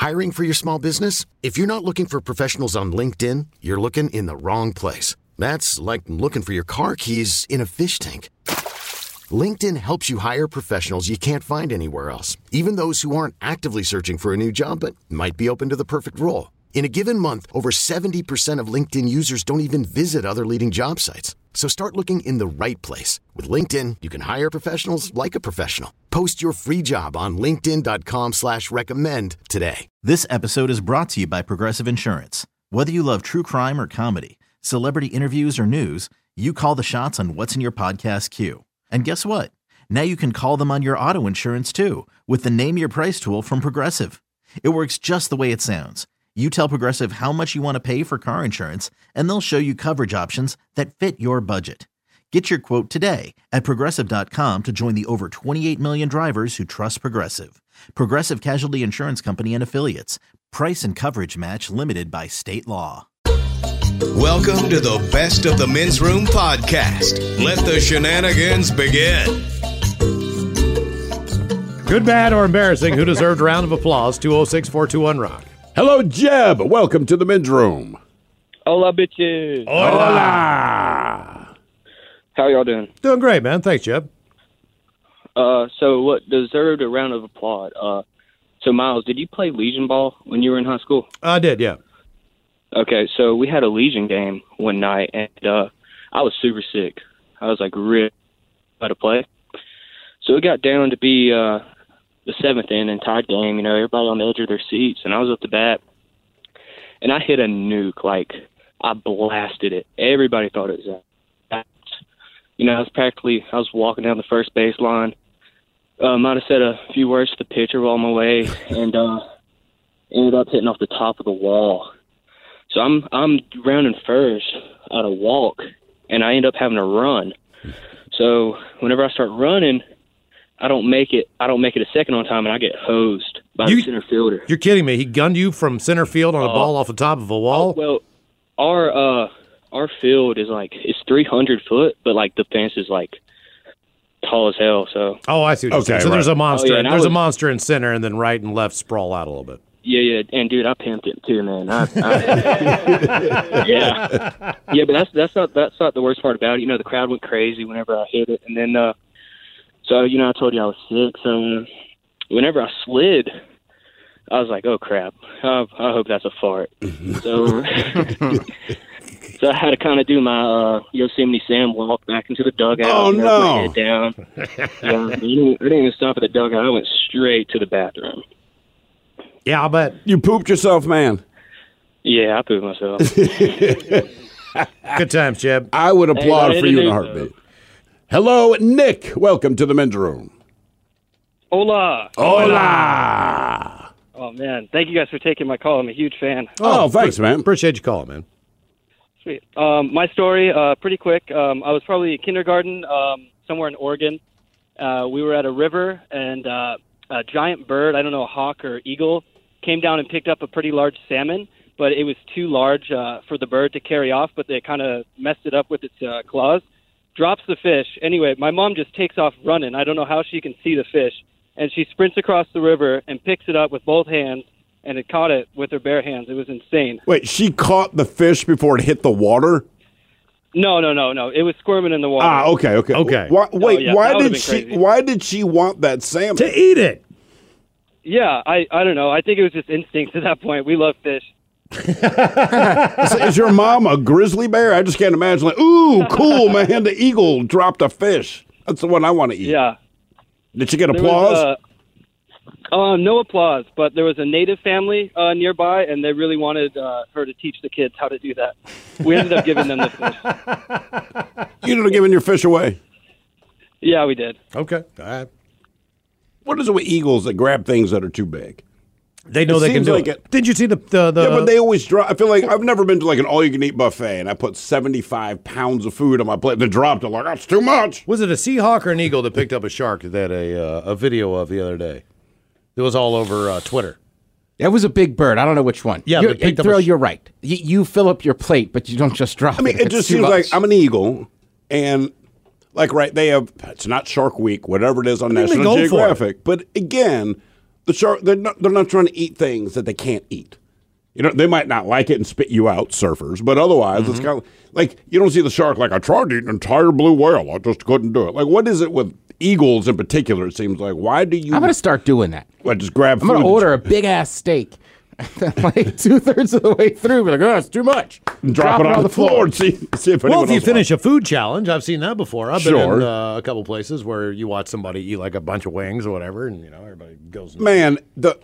Hiring for your small business? If you're not looking for professionals on LinkedIn, you're looking in the wrong place. That's like looking for your car keys in a fish tank. LinkedIn helps you hire professionals you can't find anywhere else, even those who aren't actively searching for a new job but might be open to the perfect role. In a given month, over 70% of LinkedIn users don't even visit other leading job sites. So start looking in the right place. With LinkedIn, you can hire professionals like a professional. Post your free job on linkedin.com/recommend today. This episode is brought to you by Progressive Insurance. Whether you love true crime or comedy, celebrity interviews or news, you call the shots on what's in your podcast queue. And guess what? Now you can call them on your auto insurance too with the Name Your Price tool from Progressive. It works just the way it sounds. You tell Progressive how much you want to pay for car insurance, and they'll show you coverage options that fit your budget. Get your quote today at Progressive.com to join the over 28 million drivers who trust Progressive. Progressive Casualty Insurance Company and Affiliates. Price and coverage match limited by state law. Welcome to the Best of the Men's Room podcast. Let the shenanigans begin. Good, bad, or embarrassing? Who deserved a round of applause? 206-421-ROCK. Hello, Jeb. Welcome to the Men's Room. Hola, bitches. Hola. How y'all doing? Doing great, man. Thanks, Jeb. So what deserved a round of applause? So, Miles, did you play Legion ball when you were in high school? I did, yeah. Okay, so we had a Legion game one night, and I was super sick. I was, really about to play. So it got down to be the seventh inning tied game, everybody on the edge of their seats, and I was up to bat, and I hit a nuke, I blasted it. Everybody thought it was that. I was walking down the first baseline, might have said a few words to the pitcher while on my way, and ended up hitting off the top of the wall. So I'm rounding first out of walk, and I end up having to run. So whenever I start running, I don't make it a second on time, and I get hosed by the center fielder. You're kidding me. He gunned you from center field on a ball off the top of a wall? Well, our field is it's 300 foot, but the fence is tall as hell. So I see what you're saying. So right. There's a monster. Yeah, there's a monster in center, and then right and left sprawl out a little bit. Yeah, and dude, I pimped it too, man. Yeah, but that's not the worst part about it. The crowd went crazy whenever I hit it, and then so I told you I was sick. So whenever I slid, I was like, oh crap, I hope that's a fart. So so I had to kind of do my Yosemite Sam walk back into the dugout. Oh no! My head down. I didn't even stop at the dugout. I went straight to the bathroom. Yeah, I bet. You pooped yourself, man. Yeah, I pooped myself. Good times, Jeb. I would applaud for you in a though. heartbeat. Hello, Nick. Welcome to the Men's Room. Hola. Hola. Oh, man. Thank you guys for taking my call. I'm a huge fan. Oh, thanks, man. Appreciate you calling, man. Sweet. My story, pretty quick. I was probably in kindergarten somewhere in Oregon. We were at a river, and a giant bird, I don't know, a hawk or eagle, came down and picked up a pretty large salmon, but it was too large for the bird to carry off, but they kind of messed it up with its claws. Drops the fish. Anyway, my mom just takes off running. I don't know how she can see the fish. And she sprints across the river and picks it up with both hands, and it caught it with her bare hands. It was insane. Wait, she caught the fish before it hit the water? No. It was squirming in the water. Ah, okay. Why did she want that salmon? To eat it. Yeah, I don't know. I think it was just instinct at that point. We love fish. Is your mom a grizzly bear? I just can't imagine. Ooh, cool, man. The eagle dropped a fish. That's the one I want to eat. Yeah. Did she get applause? No applause, but there was a native family nearby, and they really wanted her to teach the kids how to do that. We ended up giving them the fish. You ended up giving your fish away? Yeah, we did. Okay. All right. What is it with eagles that grab things that are too big? They know they can do it. Did you see the Yeah, but they always drop. I feel like I've never been to an all-you-can-eat buffet, and I put 75 pounds of food on my plate. They dropped it that's too much. Was it a Seahawk or an eagle that picked up a shark that a video of the other day? It was all over Twitter. It was a big bird. I don't know which one. Yeah, you're right. You fill up your plate, but you don't just drop it. I mean, it just seems like I'm an eagle, and they have, it's not Shark Week, whatever it is on National Geographic. But again, the shark, they're not trying to eat things that they can't eat. You know, they might not like it and spit you out, surfers, but otherwise it's kind of like you don't see the shark like, I tried to eat an entire blue whale. I just couldn't do it. Like, what is it with eagles in particular, it seems like? Why do you... I'm going to start doing that. What, just grab I'm food? going to order a big-ass steak. Like 2/3 of the way through, be like, oh, it's too much. Drop it on the floor and see if anyone if you else finish a food challenge, I've seen that before. I've been Sure. in a couple places where you watch somebody eat like a bunch of wings or whatever, and everybody goes. Man,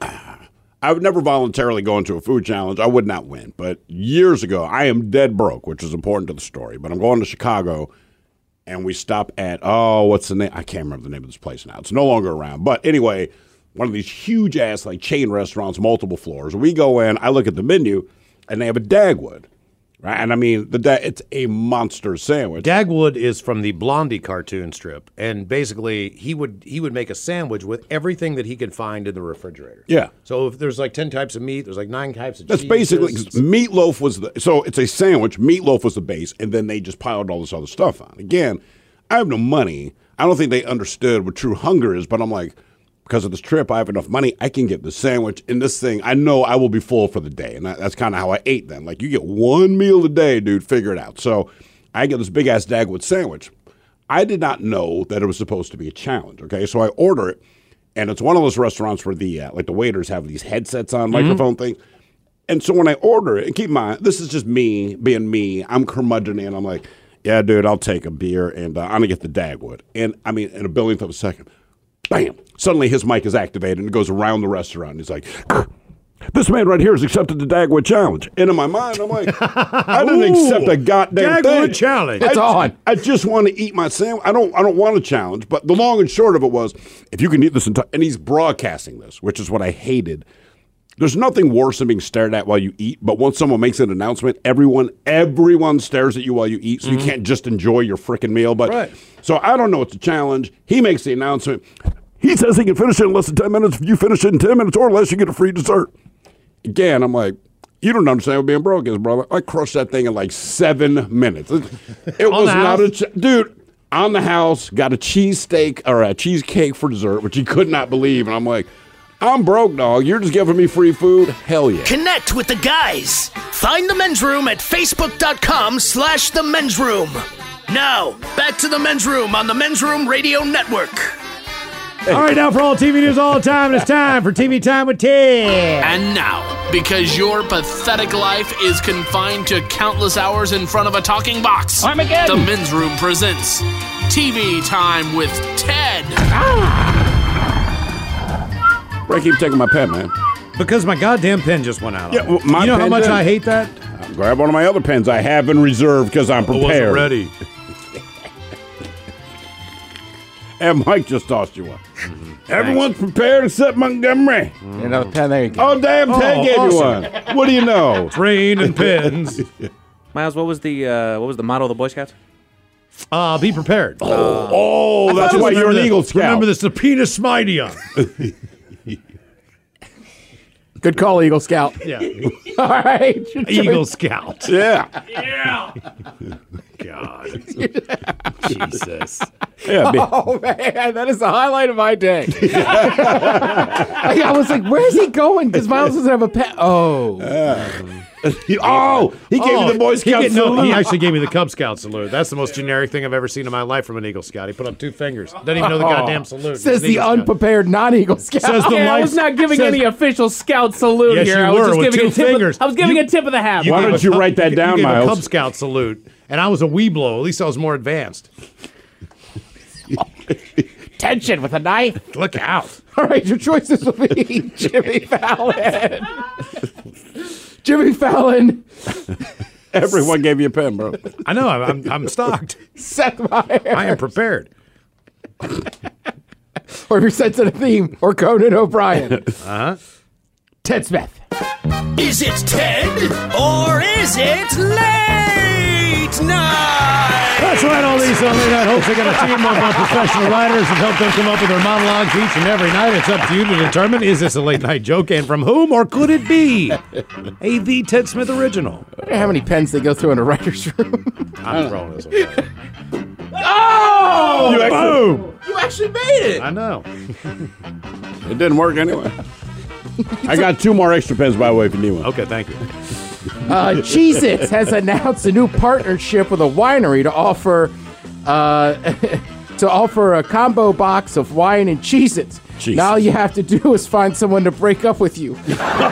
I would never voluntarily go into a food challenge. I would not win. But years ago, I am dead broke, which is important to the story. But I'm going to Chicago, and we stop at, what's the name? I can't remember the name of this place now. It's no longer around. But anyway, one of these huge-ass like chain restaurants, multiple floors. We go in, I look at the menu, and they have a Dagwood. Right? And I mean, it's a monster sandwich. Dagwood is from the Blondie cartoon strip, and basically he would make a sandwich with everything that he could find in the refrigerator. Yeah. So if there's like 10 types of meat, there's like 9 types of That's cheese. basically, meatloaf was so it's a sandwich, meatloaf was the base, and then they just piled all this other stuff on. Again, I have no money. I don't think they understood what true hunger is, but I'm like, because of this trip, I have enough money. I can get the sandwich in this thing. I know I will be full for the day. And that's kind of how I ate then. Like, you get one meal a day, dude. Figure it out. So I get this big-ass Dagwood sandwich. I did not know that it was supposed to be a challenge, okay? So I order it, and it's one of those restaurants where the waiters have these headsets on, microphone thing. And so when I order it, and keep in mind, this is just me being me. I'm curmudgeon-y, and I'm like, yeah, dude, I'll take a beer, and I'm going to get the Dagwood. And, I mean, in a billionth of a second, bam! Suddenly his mic is activated and it goes around the restaurant. He's like, this man right here has accepted the Dagwood challenge. And in my mind, I'm like, I didn't accept a goddamn Dagwood thing. challenge. It's on. I just want to eat my sandwich. I don't want a challenge. But the long and short of it was, if you can eat this entire, and he's broadcasting this, which is what I hated. There's nothing worse than being stared at while you eat, but once someone makes an announcement, everyone stares at you while you eat, so you can't just enjoy your freaking meal. But Right. So I don't know it's a challenge. He makes the announcement. He says he can finish it in less than 10 minutes. If you finish it in 10 minutes or less, you get a free dessert. Again, I'm like, you don't understand what being broke is, brother. I crushed that thing in like 7 minutes. It was not dude, on the house, got a cheesesteak or a cheesecake for dessert, which he could not believe. And I'm like, I'm broke, dog. You're just giving me free food? Hell yeah. Connect with the guys. Find the Men's Room at facebook.com/the Men's Room. Now, back to the Men's Room on the Men's Room Radio Network. All right, now for all TV news all the time, it's time for TV Time with Ted. And now, because your pathetic life is confined to countless hours in front of a talking box, Armageddon. the Men's Room presents TV Time with Ted. I keep taking my pen, man. Because my goddamn pen just went out. Yeah, well, my you know how pen much did. I hate that? Grab one of my other pens I have in reserve because I'm prepared. ready. And Mike just tossed you one. Everyone's prepared except Montgomery. Another pen, there you go. Oh, damn, Ted gave you awesome. one. What do you know? Rain and pens. Miles, what was the motto of the Boy Scouts? Be prepared. Oh, that's why you're an Eagle Scout. Remember the subpoena Smidion. Good call, Eagle Scout. Yeah. All right. Eagle Scout. Yeah. God. Jesus. Yeah, Oh, man, that is the highlight of my day. I was like, where's he going? Because Miles doesn't have a pen. Oh. he gave you the Boy Scout salute. He actually gave me the Cub Scout salute. That's the most generic thing I've ever seen in my life from an Eagle Scout. He put up 2 fingers. Doesn't even know the goddamn salute. Says He's an the Eagle Scout. unprepared non-Eagle Scout. Says the I was not giving any official Scout salute Yes, here. you I was were, just with giving 2 fingers. I was giving a tip of the hat. Why gave don't a you Cub- write that down, you gave Miles? a Cub Scout salute, and I was a Weeblo. At least I was more advanced. Tension with a knife. Look out. All right, your choices will be Jimmy Fallon. Jimmy Fallon. Everyone gave you a pen, bro. I know. I'm stocked. Seth Meyers. I am prepared. Or if you're sensing a theme, or Conan O'Brien. Uh-huh. Ted Smith. Is it Ted or is it late night? That's right, all these late night hosts are going to team up on professional writers and help them come up with their monologues each and every night. It's up to you to determine, is this a late night joke and from whom, or could it be a The Ted Smith original? I wonder how many pens they go through in a writer's room. I'm throwing this one. Oh! Boom! You actually made it! I know. It didn't work anyway. I got 2 more extra pens, by the way, if you need one. Okay, thank you. Cheez-Its has announced a new partnership with a winery to offer a combo box of wine and Cheez-Its. Now all you have to do is find someone to break up with you.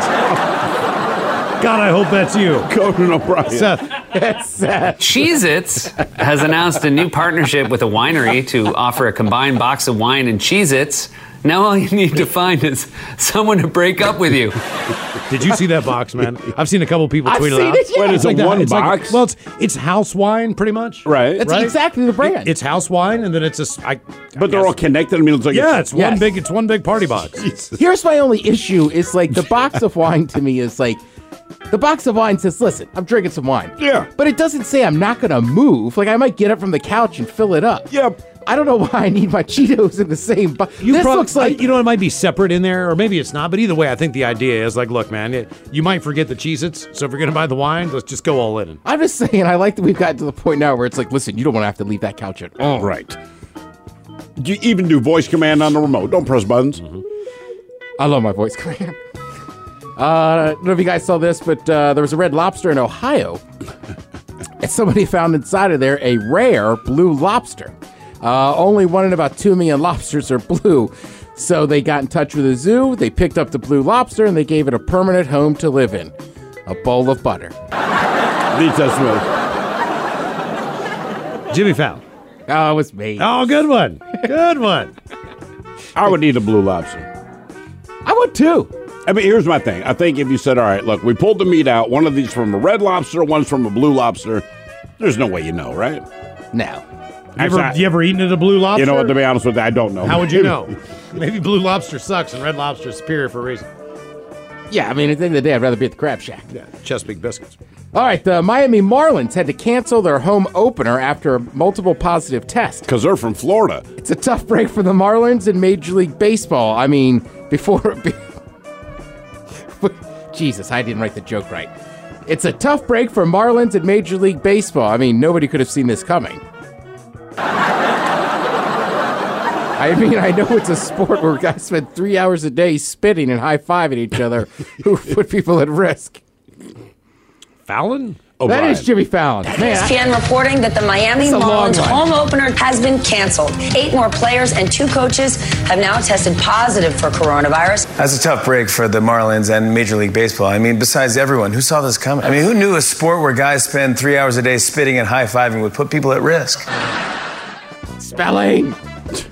God, I hope that's you. Conan O'Brien. Seth. Cheez-Its has announced a new partnership with a winery to offer a combined box of wine and Cheez-Its. Now all you need to find is someone to break up with you. Did you see that box, man? I've seen a couple people tweet it out. It, yeah. Wait, it's like one box? Well, it's house wine, pretty much. Right. That's exactly the brand. It's house wine, and then it's But they're all connected. I mean, it's like it's one big party box. Here's my only issue: is like the box of wine to me is like. The box of wine says, listen, I'm drinking some wine. Yeah. But it doesn't say I'm not going to move. Like, I might get up from the couch and fill it up. Yep. I don't know why I need my Cheetos in the same box. This looks like... You know, it might be separate in there, or maybe it's not. But either way, I think the idea is like, look, man, you might forget the Cheez-Its. So if you're going to buy the wine, let's just go all in. I'm just saying, I like that we've gotten to the point now where it's like, listen, you don't want to have to leave that couch at all. Right. You even do voice command on the remote. Don't press buttons. Mm-hmm. I love my voice command. I don't know if you guys saw this, but there was a Red Lobster in Ohio. And somebody found inside of there a rare blue lobster. Only 1 in about 2 million lobsters are blue. So they got in touch with the zoo, they picked up the blue lobster, and they gave it a permanent home to live in. A bowl of butter. Jimmy Fallon. Oh, it was me. Oh, good one. Good one. I would eat a blue lobster. I would too. I mean, here's my thing. I think if you said, all right, look, we pulled the meat out, one of these from a red lobster, one's from a blue lobster, there's no way you know, right? No. You ever eaten at a blue lobster? You know what, to be honest with you, I don't know. How would you know? Maybe blue lobster sucks and red lobster is superior for a reason. Yeah, I mean, at the end of the day, I'd rather be at the Crab Shack. Yeah, Chesapeake Biscuits. All right, the Miami Marlins had to cancel their home opener after multiple positive tests. Because they're from Florida. It's a tough break for the Marlins in Major League Baseball. I mean, Jesus, I didn't write the joke right. It's a tough break for Marlins in Major League Baseball. I mean, nobody could have seen this coming. I mean, I know it's a sport where guys spend 3 hours a day spitting and high-fiving each other who put people at risk. Fallon? That is Jimmy Fallon. ESPN reporting that the Miami Marlins home opener has been canceled. 8 more players and 2 coaches have now tested positive for coronavirus. That's a tough break for the Marlins and Major League Baseball. I mean, besides everyone, who saw this coming? I mean, who knew a sport where guys spend 3 hours a day spitting and high-fiving would put people at risk? Spelling.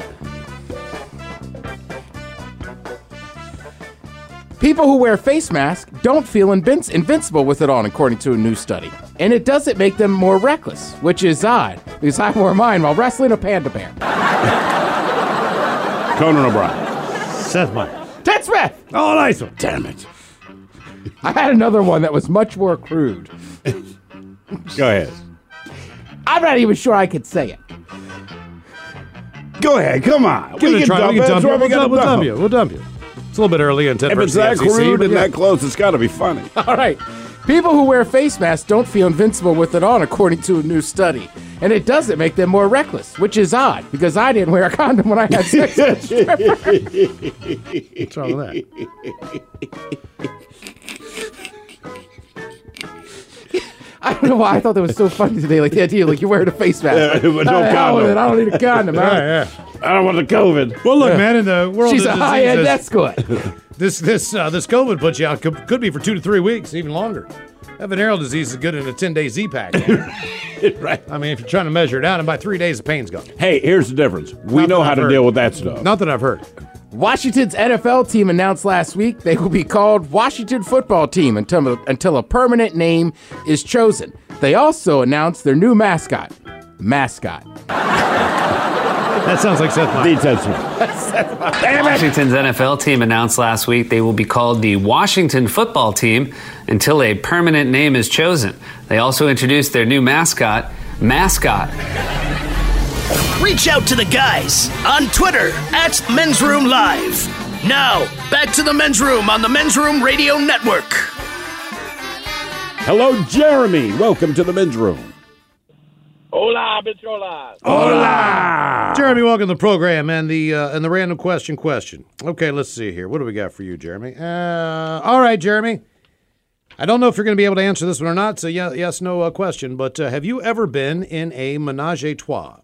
People who wear face masks don't feel invincible with it on, according to a new study. And it doesn't make them more reckless, which is odd, because I wore mine while wrestling a panda bear. Conan O'Brien. Seth Meyers. Ted Smith! Oh, nice one. Damn it. I had another one that was much more crude. Go ahead. I'm not even sure I could say it. Go ahead, come on. Give it a try. We'll dump you. We'll dump you. It's a little bit early and 10 If it's that crude and that close, it's got to be funny. All right. People who wear face masks don't feel invincible with it on, according to a new study. And it doesn't make them more reckless, which is odd, because I didn't wear a condom when I had sex with a stripper. What's wrong with that? I don't know why I thought that was so funny today. Like the idea, like you're wearing a face mask. Yeah, but no condom. I don't need a condom. Yeah. I don't want the COVID. Well, look, man, in the world She's of a high-end diseases, escort. this COVID puts you out could be for 2 to 3 weeks, even longer. That venereal disease is good in a 10-day Z-Pack. Right. I mean, if you're trying to measure it out, and by 3 days, the pain's gone. Hey, here's the difference. We know how to deal with that stuff. Not that I've heard. Washington's NFL team announced last week they will be called Washington Football Team until a permanent name is chosen. They also announced their new mascot. That sounds like Seth Meyers. Washington's NFL team announced last week they will be called the Washington Football Team until a permanent name is chosen. They also introduced their new mascot. Reach out to the guys on Twitter at Men's Room Live. Now, back to the Men's Room on the Men's Room Radio Network. Hello, Jeremy. Welcome to the Men's Room. Hola, bicholas. Hola! Jeremy, welcome to the program and the random question. Okay, let's see here. What do we got for you, Jeremy? All right, Jeremy. I don't know if you're going to be able to answer this one or not, so yes, no question, but have you ever been in a menage a trois?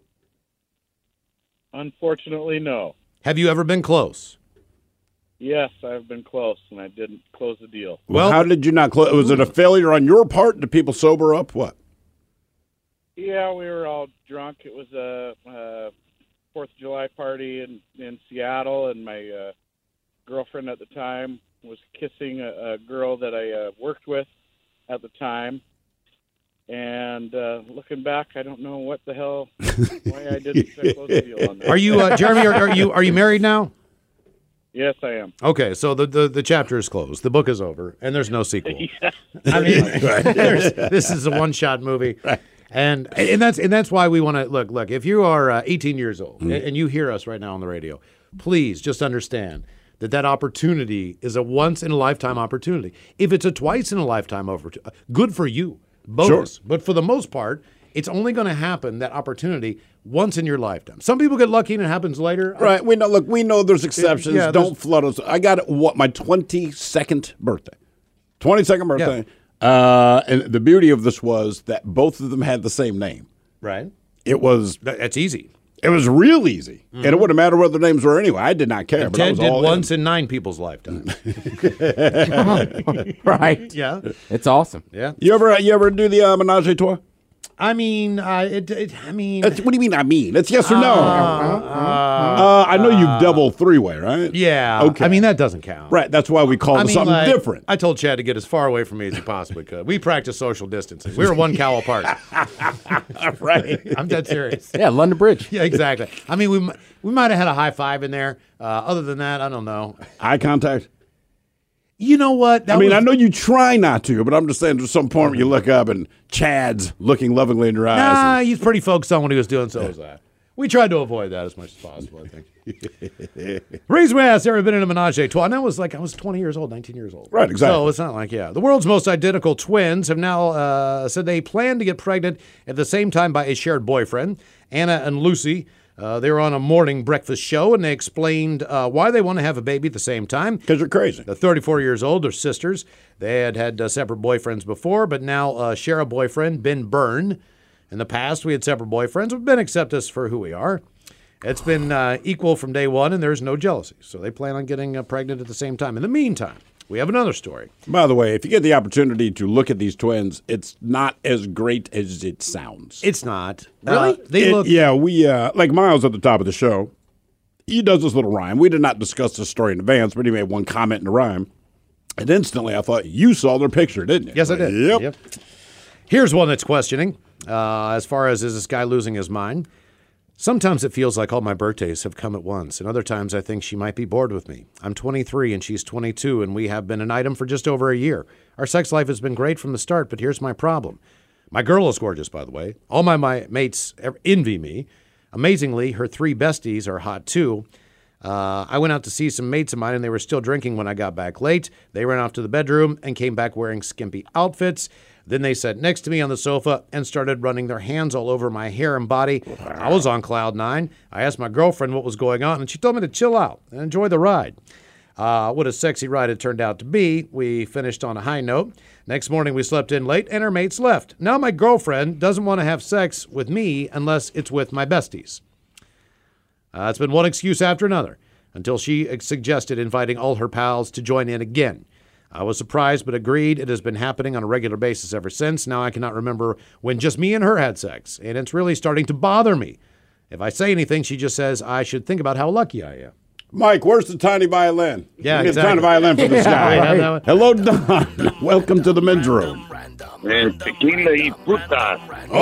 Unfortunately, no. Have you ever been close? Yes, I've been close, and I didn't close the deal. Well, how did you not close? Was it a failure on your part? Did people sober up? What? Yeah, we were all drunk. It was a 4th of July party in Seattle, and my girlfriend at the time was kissing a girl that I worked with at the time. And looking back, I don't know what the hell, why I didn't close the deal on that. Are you, Jeremy, are you married now? Yes, I am. Okay, so the chapter is closed. The book is over, and there's no sequel. Yeah. I mean, this is a one-shot movie. Right. And that's why we want to look. If you are 18 years old and you hear us right now on the radio, please just understand that opportunity is a once in a lifetime opportunity. If it's a twice in a lifetime opportunity, good for you, bonus. Sure. But for the most part, it's only going to happen, that opportunity, once in your lifetime. Some people get lucky and it happens later. Right. We know there's exceptions. Don't flood us. I got my 22nd birthday. 22nd birthday. Yeah. And the beauty of this was that both of them had the same name. Right. That's easy. It was real easy. Mm-hmm. And it wouldn't matter what the names were anyway. I did not care. And Ted did once in 9 people's lifetime. Right. Yeah. It's awesome. Yeah. You ever do the menage a trois? I mean, what do you mean? I mean, it's yes or no. I know you double three-way, right? Yeah. Okay. I mean, that doesn't count. Right. That's why we call it something different. I told Chad to get as far away from me as he possibly could. We practiced social distancing. We were 1 cow apart. Right. I'm dead serious. Yeah, London Bridge. Yeah, exactly. I mean, we might have had a high five in there. Other than that, I don't know. Eye contact. You know what? I know you try not to, but I'm just saying there's some point where you look up and Chad's looking lovingly in your eyes. Nah, he's pretty focused on what he was doing, so was I. We tried to avoid that as much as possible, I think. The reason we asked, ever been in a menage a trois? And I was 20 years old, 19 years old. Right, exactly. So it's not like, The world's most identical twins have now said they plan to get pregnant at the same time by a shared boyfriend, Anna and Lucy. They were on a morning breakfast show, and they explained why they want to have a baby at the same time. Because they're crazy. They're 34 years old. They're sisters. They had separate boyfriends before, but now share a boyfriend, Ben Byrne. In the past, we had separate boyfriends, but Ben accepts us for who we are. It's been equal from day one, and there's no jealousy. So they plan on getting pregnant at the same time. In the meantime, we have another story. By the way, if you get the opportunity to look at these twins, it's not as great as it sounds. It's not. Really? They look. Yeah, we like Miles at the top of the show. He does this little rhyme. We did not discuss this story in advance, but he made one comment in the rhyme. And instantly I thought, you saw their picture, didn't you? Yes, I did. Yep. Here's one that's questioning, as far as is this guy losing his mind? Sometimes it feels like all my birthdays have come at once, and other times I think she might be bored with me. I'm 23 and she's 22, and we have been an item for just over a year. Our sex life has been great from the start, but here's my problem. My girl is gorgeous, by the way. All my mates envy me. Amazingly, her 3 besties are hot too. I went out to see some mates of mine, and they were still drinking when I got back late. They ran off to the bedroom and came back wearing skimpy outfits. Then they sat next to me on the sofa and started running their hands all over my hair and body. I was on cloud 9. I asked my girlfriend what was going on, and she told me to chill out and enjoy the ride. What a sexy ride it turned out to be. We finished on a high note. Next morning, we slept in late, and our mates left. Now my girlfriend doesn't want to have sex with me unless it's with my besties. It's been one excuse after another until she suggested inviting all her pals to join in again. I was surprised but agreed. It has been happening on a regular basis ever since. Now I cannot remember when just me and her had sex, and it's really starting to bother me. If I say anything, she just says I should think about how lucky I am. Mike, where's the tiny violin? Yeah, exactly. Tiny violin for this guy. Right. Hello, Don. Welcome to the men's room. Tequila y frutas.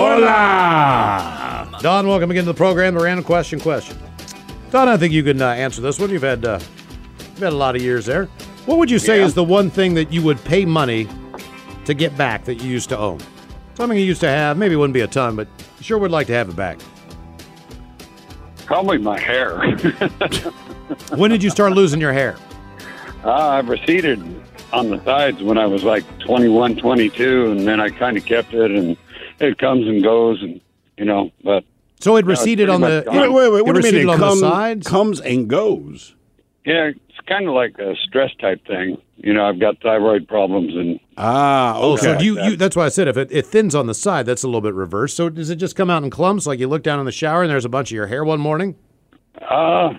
Hola. Don, welcome again to the program. The random question. Don, I think you can answer this one. You've had a lot of years there. What would you say is the one thing that you would pay money to get back that you used to own? Something you used to have. Maybe it wouldn't be a ton, but you sure would like to have it back. Probably my hair. When did you start losing your hair? I've receded on the sides when I was like 21, 22, and then I kind of kept it, and it comes and goes. And But so it receded on the. Wait. What do you mean? It comes and goes. Yeah, it's kind of like a stress type thing. I've got thyroid problems and. Okay. So you that's why I said if it thins on the side, that's a little bit reversed. So does it just come out in clumps? Like you look down in the shower and there's a bunch of your hair one morning? I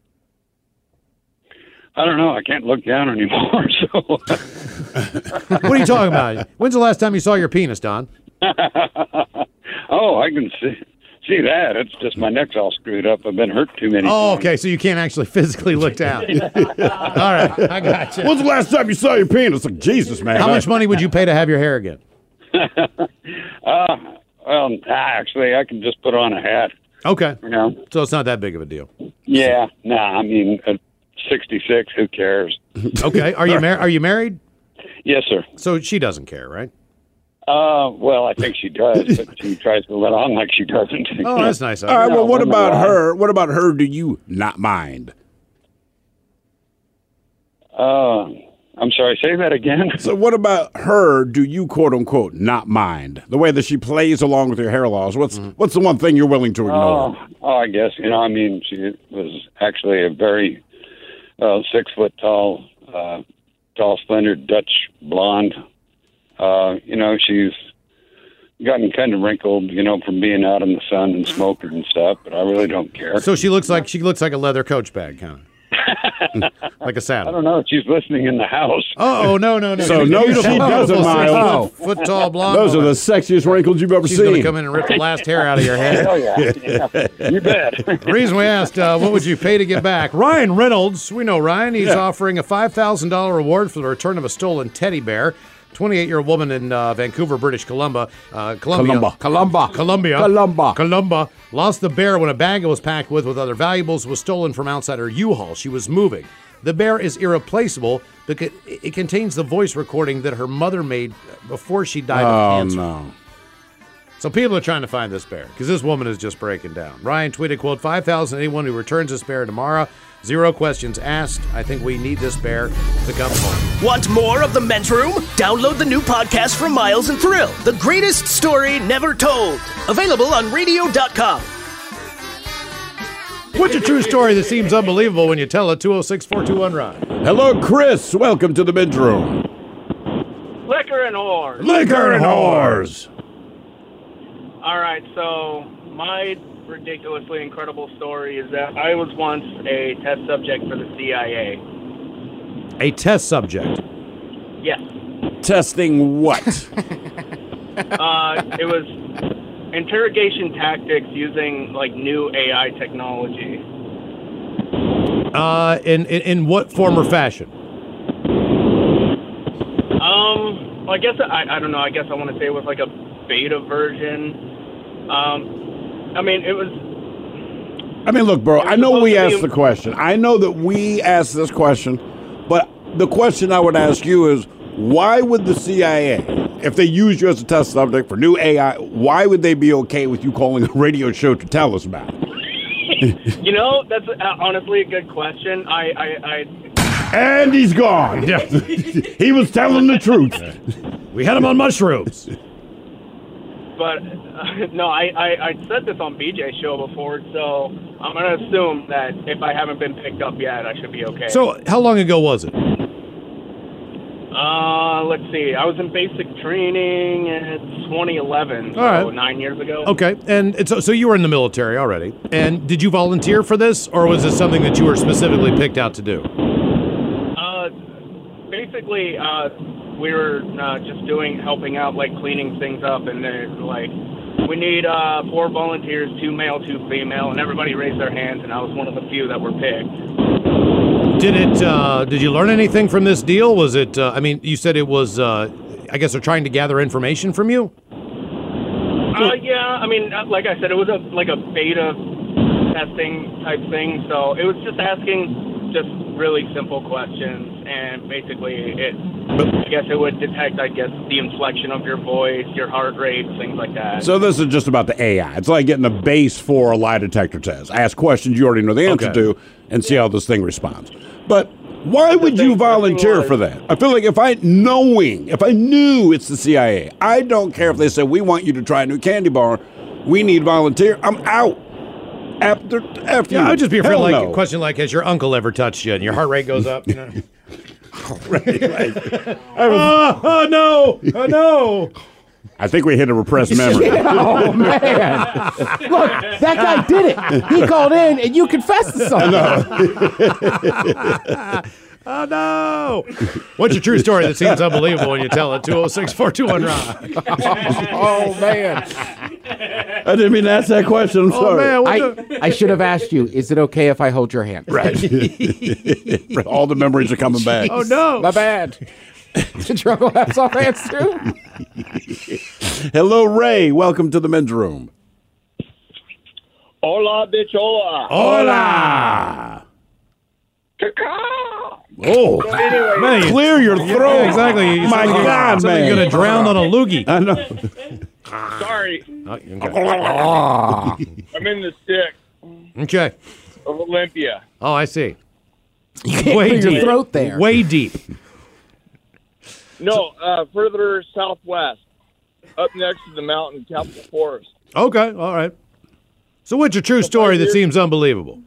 don't know. I can't look down anymore. So. What are you talking about? When's the last time you saw your penis, Don? Oh, I can see that. It's just my neck's all screwed up. I've been hurt too many times. Okay. So you can't actually physically look down. All right. I got you. When's the last time you saw your penis? Like, Jesus, man. How much money would you pay to have your hair again? Well, actually, I can just put on a hat. Okay. So it's not that big of a deal. Yeah. Nah, I mean, at 66, who cares? Okay. Are you married? Yes, sir. So she doesn't care, right? Well, I think she does, but she tries to let on like she doesn't. Oh, that's nice. All right. Well, what about her? What about her? Do you not mind? I'm sorry. Say that again. So, what about her? Do you quote unquote not mind the way that she plays along with your hair loss? What's the one thing you're willing to ignore? I guess I mean, she was actually a very 6 foot tall, slender Dutch blonde. She's gotten kind of wrinkled, from being out in the sun and smoking and stuff, but I really don't care. So she looks like a leather Coach bag, kind of. Like a saddle. I don't know. She's listening in the house. Oh, no. So no, she doesn't, Miles. Foot tall blonde. Those are the sexiest wrinkles you've ever She's seen. going to come in and rip the last hair out of your head. Hell yeah. You bet. The reason we asked, what would you pay to get back? Ryan Reynolds, we know Ryan. He's offering a $5,000 reward for the return of a stolen teddy bear. 28-year-old woman in Vancouver, British Columbia, lost the bear when a bag it was packed with other valuables was stolen from outside her U-Haul. She was moving. The bear is irreplaceable because it contains the voice recording that her mother made before she died of cancer. Oh, no. So people are trying to find this bear because this woman is just breaking down. Ryan tweeted, quote, 5,000 anyone who returns this bear tomorrow. 0 questions asked. I think we need this bear to come home. Want more of The Men's Room? Download the new podcast from Miles and Thrill, The Greatest Story Never Told. Available on radio.com. What's a true story that seems unbelievable when you tell it? 206-421-ROD. Hello, Chris. Welcome to the Men's Room. Liquor and whores. Liquor and whores. All right, so my ridiculously incredible story is that I was once a test subject for the CIA. A test subject? Yes. Testing what? It was interrogation tactics using new AI technology. In what form or fashion? I guess I don't know. I guess I want to say it was like a beta version. Look, bro, I know we asked the question. I know that we asked this question, but the question I would ask you is, why would the CIA, if they use you as a test subject for new AI, why would they be okay with you calling a radio show to tell us about it? That's honestly a good question. And he's gone. He was telling the truth. We had him on mushrooms. But, no, I said this on BJ's show before, so I'm going to assume that if I haven't been picked up yet, I should be okay. So, how long ago was it? Let's see. I was in basic training in 2011, so all right. 9 years ago. Okay, and so you were in the military already. And did you volunteer for this, or was this something that you were specifically picked out to do? Basically, we were just helping out, cleaning things up, and they're we need 4 volunteers, 2 male, 2 female, and everybody raised their hands, and I was one of the few that were picked. Did you learn anything from this deal? Was it, you said it was, I guess they're trying to gather information from you? Yeah, like I said, it was a beta testing type thing, so it was just asking just really simple questions, and basically I guess it would detect, the inflection of your voice, your heart rate, things like that. So this is just about the AI. It's like getting a base for a lie detector test. Ask questions you already know the answer to and see how this thing responds. But why would you volunteer for that? I feel like if I knew it's the CIA, I don't care if they said, we want you to try a new candy bar. We need volunteer. I'm out. After you. I would just be afraid, Hell like no. a question like, has your uncle ever touched you? And your heart rate goes up, you know? Oh, no. Oh, no. I think we hit a repressed memory. Oh, man. Look, that guy did it. He called in, and you confessed to something. Oh, no. What's your true story that seems unbelievable when you tell it? 206-421-ROCK. Oh, man. I didn't mean to ask that question. I'm sorry. Man, I should have asked you, is it okay if I hold your hand? Right. All the memories are coming back. Oh, no. My bad. Did your uncle have soft hands, too? Hello, Ray. Welcome to the men's room. Hola, bitch, hola. Hola. Oh, anyway, man, clear your throat. Yeah, exactly. My God, man. You're going to drown on a loogie. I know. Sorry. Okay. I'm in the stick Okay. of Olympia. Oh, I see. You can't clear your throat there. Way deep. No, further southwest, up next to the mountain, Capitol Forest. Okay, all right. So what's your true story that seems unbelievable?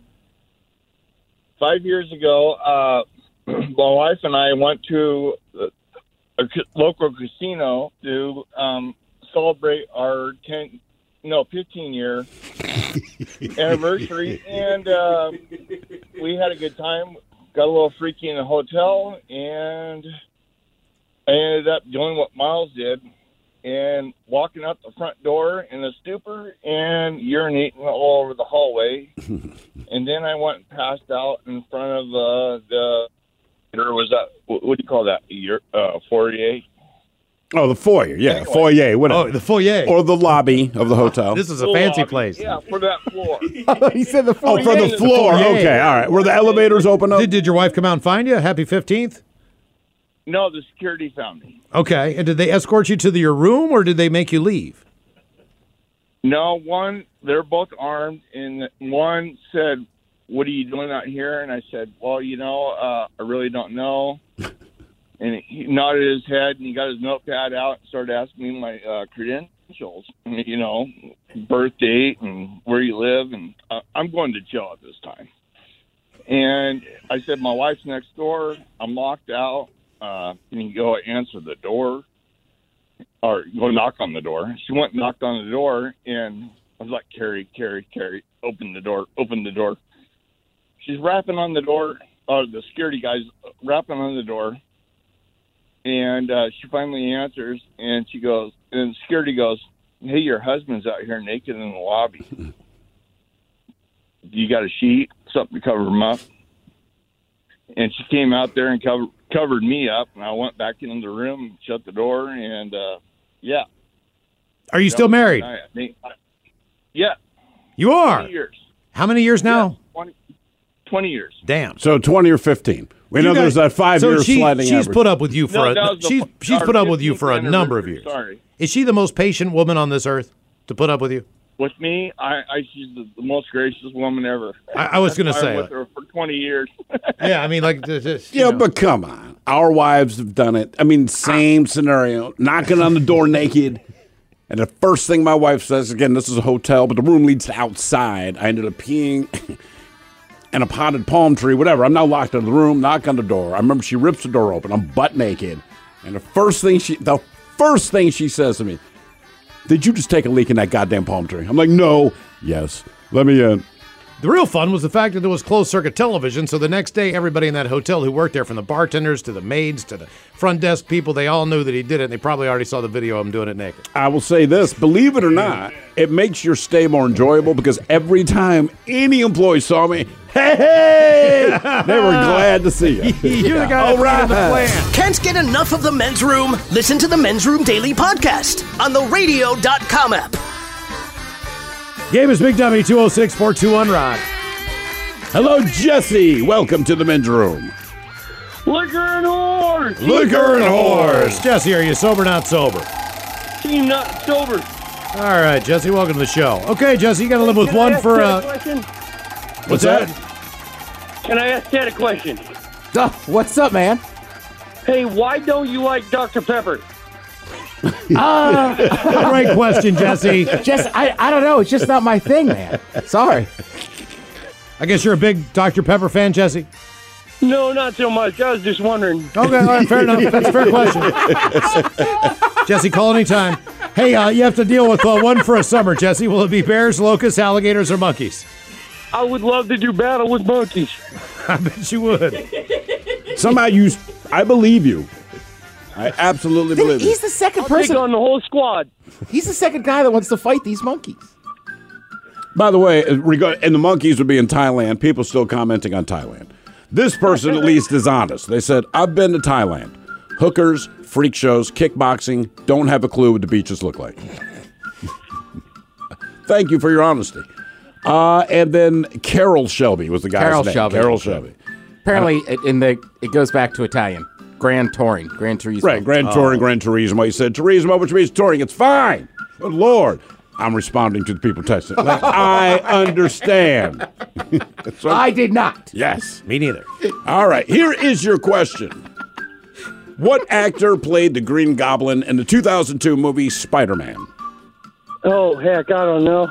5 years ago, my wife and I went to a local casino to celebrate our 15-year anniversary, and we had a good time. Got a little freaky in the hotel, and I ended up doing what Miles did and walking out the front door in a stupor and urinating all over the hallway. And then I went and passed out in front of there was that, what do you call that, foyer? Oh, the foyer. Yeah, Anyway. foyer. Whatever. Oh, the foyer. Or the lobby of the hotel. This is a fancy Lobby. place. Yeah, for that floor. He said the Oh, for the floor. Okay, all right. Were the elevators open up? Did your wife come out and find you? Happy 15th? No, the security found me. Okay. And did they escort you to your room, or did they make you leave? No, they're both armed, and one said, "What are you doing out here?" And I said, "Well, I really don't know." And he nodded his head, and he got his notepad out and started asking me my credentials, birth date and where you live. And I'm going to jail at this time. And I said, my wife's next door. I'm locked out. Can you go answer the door or go knock on the door? She went and knocked on the door, and I was like, Carrie, open the door. She's rapping on the door. The security guy's rapping on the door. And she finally answers, and she goes, and security goes, "Hey, your husband's out here naked in the lobby. You got a sheet, something to cover him up?" And she came out there and covered me up, and I went back into the room, shut the door, and yeah. Are you still married? Yeah. You are? 20 years. How many years now? Yeah, 20 years. Damn. So 20 or 15. We know there's that 5 year sliding she's average. put up with you for she's put up with you for a 15th number of years. Sorry. Is she the most patient woman on this earth to put up with you? With me, she's the most gracious woman ever. I was going to That's why say. I'm with her for 20 years. Yeah, I mean, like, just, Yeah, but come on. Our wives have done it. I mean, same scenario. Knocking on the door naked. And the first thing my wife says, again, this is a hotel, but the room leads to outside. I ended up peeing in a potted palm tree, whatever. I'm now locked in the room, knock on the door. I remember she rips the door open. I'm butt naked. And the first thing she says to me, "Did you just take a leak in that goddamn palm tree?" I'm like, "No." "Yes. Let me in." The real fun was the fact that there was closed-circuit television, so the next day, everybody in that hotel who worked there, from the bartenders to the maids to the front desk people, they all knew that he did it, and they probably already saw the video of him doing it naked. I will say this, believe it or not, it makes your stay more enjoyable because every time any employee saw me, hey, they were glad to see you. You're the guy that's in the plan. Can't get enough of the Men's Room? Listen to the Men's Room Daily Podcast on the radio.com app. Game is Big Dummy 206-421-ROCK. Hello, Jesse. Welcome to the men's room. Liquor and horse. Liquor and horse. Jesse, are you sober or not sober? Team not sober. All right, Jesse, welcome to the show. Okay, Jesse, you got to live with one for... What's that? Can I ask Ted a question? What's up, man? Hey, why don't you like Dr. Pepper? Great question, Jesse. I don't know. It's just not my thing, man. Sorry. I guess you're a big Dr. Pepper fan, Jesse? No, not so much. I was just wondering. Okay, all right, fair enough. That's a fair question. Jesse, call anytime. Hey, you have to deal with one for a summer, Jesse. Will it be bears, locusts, alligators, or monkeys? I would love to do battle with monkeys. I bet you would. Somehow I believe you. I absolutely believe you. He's the second I'll person take on the whole squad. He's the second guy that wants to fight these monkeys. By the way, and the monkeys would be in Thailand. People still commenting on Thailand. This person at least is honest. They said, I've been to Thailand. Hookers, freak shows, kickboxing, don't have a clue what the beaches look like. Thank you for your honesty. And then Carol Shelby was the guy's name. Carol Shelby. Apparently, it goes back to Italian. Gran Turismo. Right, Gran Turismo. He said, Turismo, which means touring. It's fine. Good Lord. I'm responding to the people texting. Like, I understand. So, I did not. Yes. Me neither. All right, here is your question. What actor played the Green Goblin in the 2002 movie Spider-Man? Oh, heck, I don't know.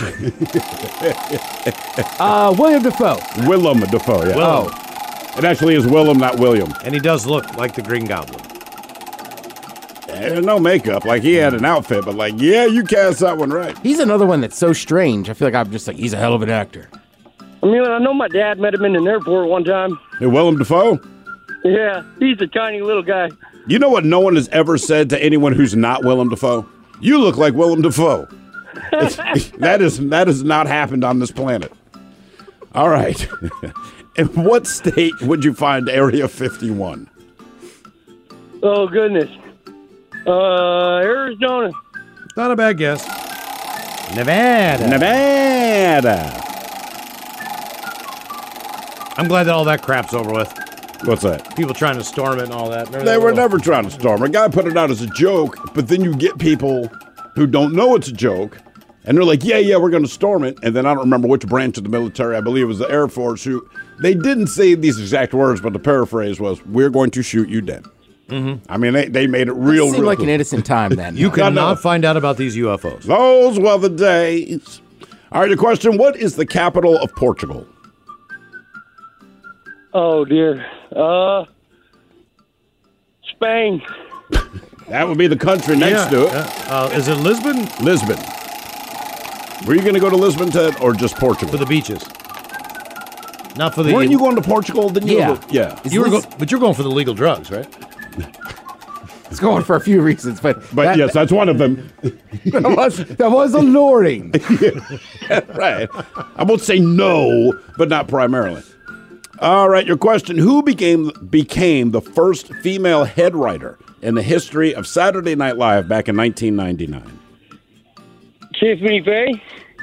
William Dafoe. Willem Dafoe, yeah. Willem. It actually is Willem, not William. And he does look like the Green Goblin. And no makeup. Like, he had an outfit, but yeah, you cast that one right. He's another one that's so strange. I feel like I'm just like, he's a hell of an actor. I mean, I know my dad met him in an airport one time. Hey, Willem Dafoe? Yeah, he's a tiny little guy. You know what no one has ever said to anyone who's not Willem Dafoe? You look like Willem Dafoe. That has not happened on this planet. All right. In what state would you find Area 51? Oh, goodness. Arizona. Not a bad guess. Nevada. I'm glad that all that crap's over with. What's that? People trying to storm it and all that. They were never trying to storm it. A guy put it out as a joke, but then you get people who don't know it's a joke, and they're like, yeah, we're going to storm it. And then I don't remember which branch of the military, I believe it was the Air Force, who they didn't say these exact words, but the paraphrase was, we're going to shoot you dead. Mm-hmm. I mean, they made it real. It seemed like an innocent time then. You could not find out about these UFOs. Those were the days. All right, the question, what is the capital of Portugal? Oh, dear. Spain. That would be the country next to it. Is it Lisbon? Lisbon. Were you going to go to Lisbon, Ted, or just Portugal? For the beaches. Not for the... Weren't you going to Portugal? Didn't you? Yeah. But you're going for the legal drugs, right? It's going for a few reasons, but yes, that's one of them. that was alluring. Right. I won't say no, but not primarily. All right, your question. Who became the first female head writer in the history of Saturday Night Live back in 1999? Tiffany Fey?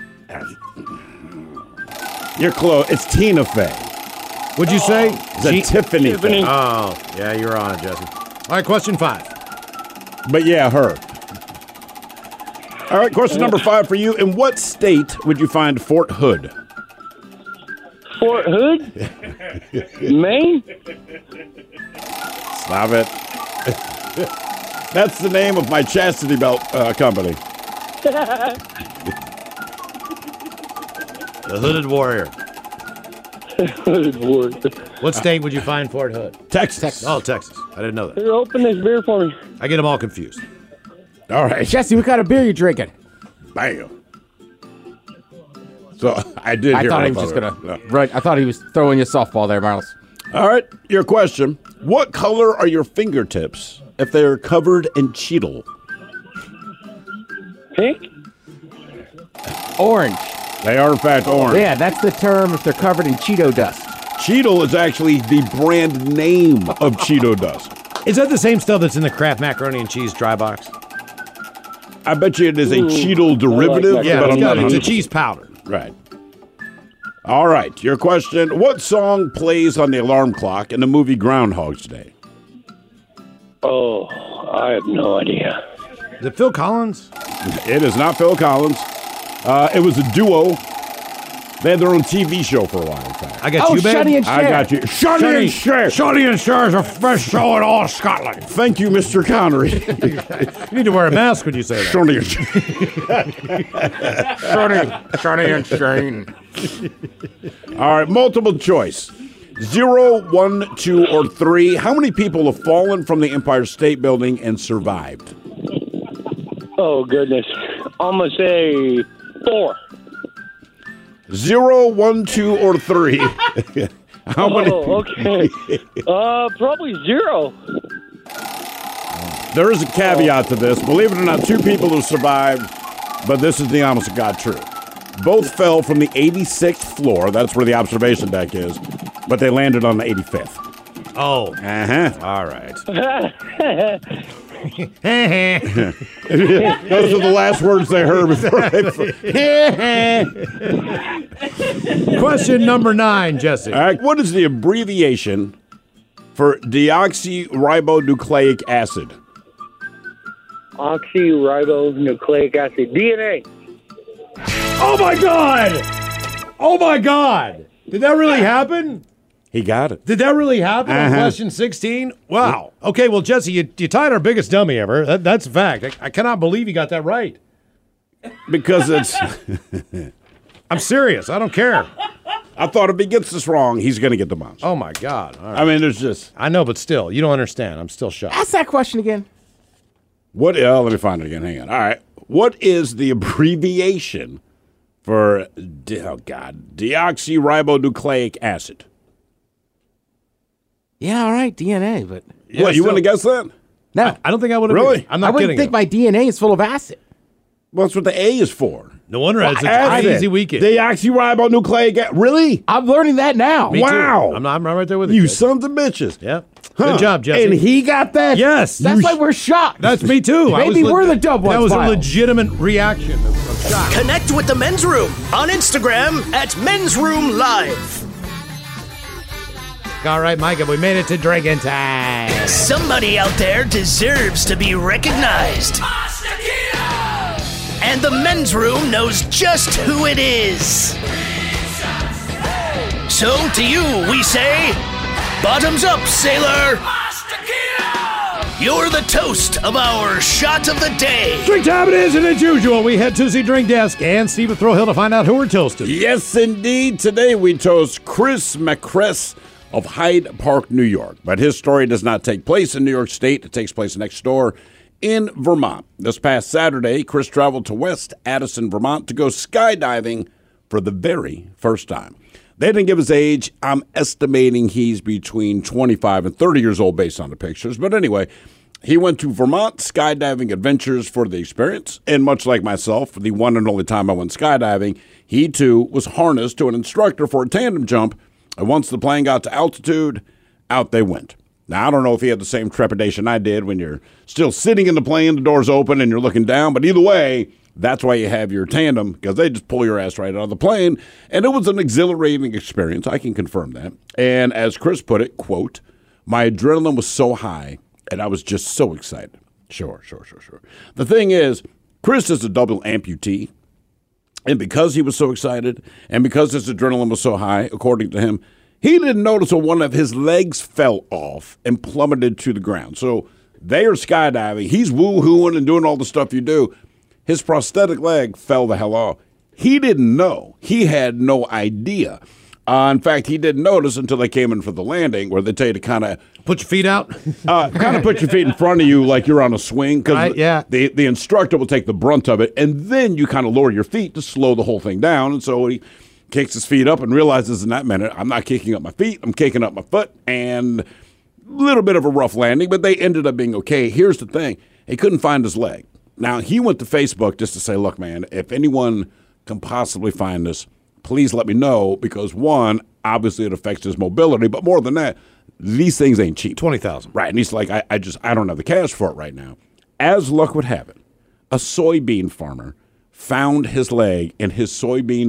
You're close. It's Tina Fey. What'd you say? It's Tiffany Fey. Oh, yeah, you're on it, Jesse. All right, question 5. But yeah, her. All right, question number 5 for you. In what state would you find Fort Hood? Fort Hood? Maine? Stop it. That's the name of my chastity belt company. The Hooded Warrior. Hooded Warrior. What state would you find Fort Hood? Texas. Oh, Texas. I didn't know that. Here, open this beer for me. I get them all confused. All right. Jesse, what kind of beer you drinking? Bam. So I did. I thought he was just gonna. Right. I thought he was throwing you a softball there, Miles. All right. Your question: what color are your fingertips if they are covered in Cheetle? Pink. Orange. They are in fact orange. Yeah, that's the term if they're covered in Cheeto dust. Cheetle is actually the brand name of Cheeto dust. Is that the same stuff that's in the Kraft macaroni and cheese dry box? I bet you it is a Cheetle derivative. Yeah, but I'm not it's a 100%. cheese powder. Right. All right. Your question: what song plays on the alarm clock in the movie Groundhog's Day? Oh, I have no idea. Is it Phil Collins? It is not Phil Collins. It was a duo. They had their own TV show for a while, in fact. I got you, babe. Shonny and Cher. I got you. Shonny and Cher. Shonny and Cher is a fresh show in all Scotland. Thank you, Mr. Connery. You need to wear a mask when you say that. Shonny and Cher. Shonny and Shane. All right, multiple choice. 0, 1, 2, or 3. How many people have fallen from the Empire State Building and survived? Oh, goodness. I'm going to say 4. 0, 1, 2, or 3. How many? Okay. Probably 0. There is a caveat to this. Believe it or not, 2 people have survived, but this is the honest to God truth. Both fell from the 86th floor. That's where the observation deck is, but they landed on the 85th. Oh. Uh-huh. All right. Those are the last words they heard before they... Question number 9, Jesse. All right, what is the abbreviation for deoxyribonucleic acid? Oxyribonucleic acid. DNA. Oh, my God! Oh, my God! Did that really happen? He got it. Did that really happen on question 16? Wow. Okay, well, Jesse, you tied our biggest dummy ever. That's a fact. I cannot believe you got that right. Because it's... I'm serious. I don't care. I thought if he gets this wrong, he's going to get the monster. Oh, my God. All right. I mean, there's just... I know, but still, you don't understand. I'm still shocked. Ask that question again. What? Let me find it again. Hang on. All right. What is the abbreviation for, deoxyribonucleic acid? Yeah, all right, DNA, but... Yeah, what, you wouldn't have guessed that? No. I don't think I would have. Really? I'm not I wouldn't kidding think my DNA is full of acid. Well, that's what the A is for. No wonder it's a crazy weekend. Deoxyribonucleic acid. Really? I'm learning that now. Wow. I'm right there with you. You sons of bitches. Yeah. Good job, Jesse. And he got that? Yes. That's why we're shocked. That's me too. Maybe we're the dumb ones. That was Miles. a legitimate reaction of shock. Connect with the Men's Room on Instagram at Men's Room Live. All right, Micah, we made it to drinking time. Somebody out there deserves to be recognized. And the Men's Room knows just who it is. So to you, we say, bottoms up, sailor. You're the toast of our shot of the day. Drink time it is, and as usual, we head to the drink desk and Steve at Throw Hill to find out who we're toasting. Yes, indeed. Today we toast Chris McCress of Hyde Park, New York. But his story does not take place in New York State. It takes place next door in Vermont. This past Saturday, Chris traveled to West Addison, Vermont to go skydiving for the very first time. They didn't give his age. I'm estimating he's between 25 and 30 years old based on the pictures. But anyway, he went to Vermont Skydiving Adventures for the experience. And much like myself, for the one and only time I went skydiving, he too was harnessed to an instructor for a tandem jump. And once the plane got to altitude, out they went. Now, I don't know if he had the same trepidation I did when you're still sitting in the plane, the door's open, and you're looking down. But either way, that's why you have your tandem, because they just pull your ass right out of the plane. And it was an exhilarating experience. I can confirm that. And as Chris put it, quote, my adrenaline was so high, and I was just so excited. Sure. The thing is, Chris is a double amputee. And because he was so excited, and because his adrenaline was so high, according to him, he didn't notice when one of his legs fell off and plummeted to the ground. So they are skydiving. He's woo-hooing and doing all the stuff you do. His prosthetic leg fell the hell off. He didn't know. He had no idea. In fact, he didn't notice until they came in for the landing, where they tell you to kind of put your feet out, kind of put your feet in front of you like you're on a swing, because the instructor will take the brunt of it, and then you kind of lower your feet to slow the whole thing down. And so he kicks his feet up and realizes in that minute, I'm not kicking up my feet, I'm kicking up my foot, and a little bit of a rough landing, but they ended up being okay. Here's the thing. He couldn't find his leg. Now, he went to Facebook just to say, look, man, if anyone can possibly find this, please let me know, because one, obviously it affects his mobility, but more than that, these things ain't cheap. $20,000. Right, and he's like, I don't have the cash for it right now. As luck would have it, a soybean farmer found his leg in his soybean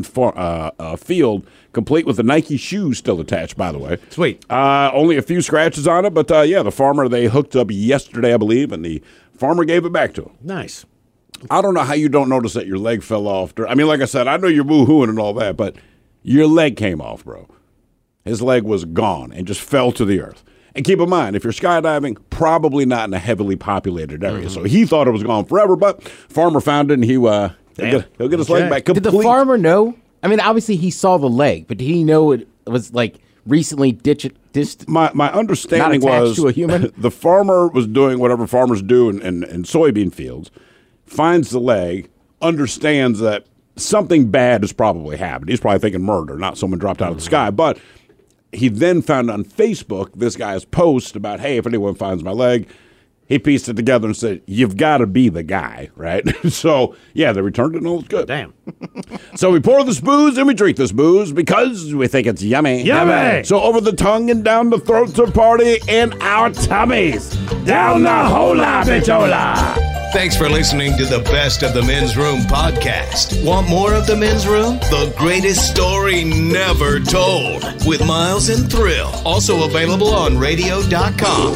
field, complete with the Nike shoes still attached, by the way. Sweet. Only a few scratches on it, but the farmer, they hooked up yesterday, I believe, and the farmer gave it back to him. Nice. I don't know how you don't notice that your leg fell off. I mean, like I said, I know you're boo-hooing and all that, but Your leg came off, bro. His leg was gone and just fell to the earth. And keep in mind, if you're skydiving, probably not in a heavily populated area. So he thought it was gone forever, but farmer found it, and he'll get his leg back complete. Did the farmer know? I mean, obviously he saw the leg, but did he know it was like recently ditched? My understanding not attached was to a human? The farmer was doing whatever farmers do in soybean fields, finds the leg, understands that something bad has probably happened. He's probably thinking murder, not someone dropped out of the sky. But he then found on Facebook this guy's post about, hey, if anyone finds my leg, he pieced it together and said, you've got to be the guy, right? So, yeah, they returned it and all was good. Damn. So we pour this booze and we drink this booze because we think it's yummy. Yummy! So over the tongue and down the throat to party in our tummies. Down the hola, bitchola. Thanks for listening to the Best of the Men's Room podcast. Want more of the Men's Room? The greatest story never told with Miles and Thrill. Also available on radio.com.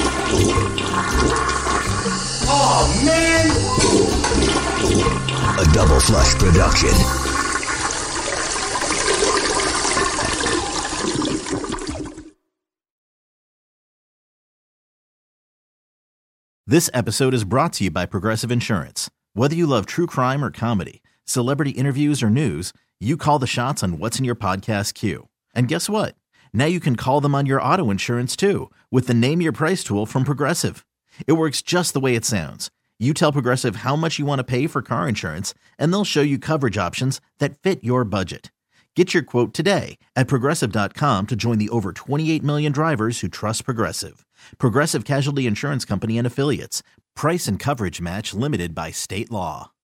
Oh, man. A Double Flush production. This episode is brought to you by Progressive Insurance. Whether you love true crime or comedy, celebrity interviews or news, you call the shots on what's in your podcast queue. And guess what? Now you can call them on your auto insurance too with the Name Your Price tool from Progressive. It works just the way it sounds. You tell Progressive how much you want to pay for car insurance, and they'll show you coverage options that fit your budget. Get your quote today at Progressive.com to join the over 28 million drivers who trust Progressive. Progressive Casualty Insurance Company and Affiliates. Price and coverage match limited by state law.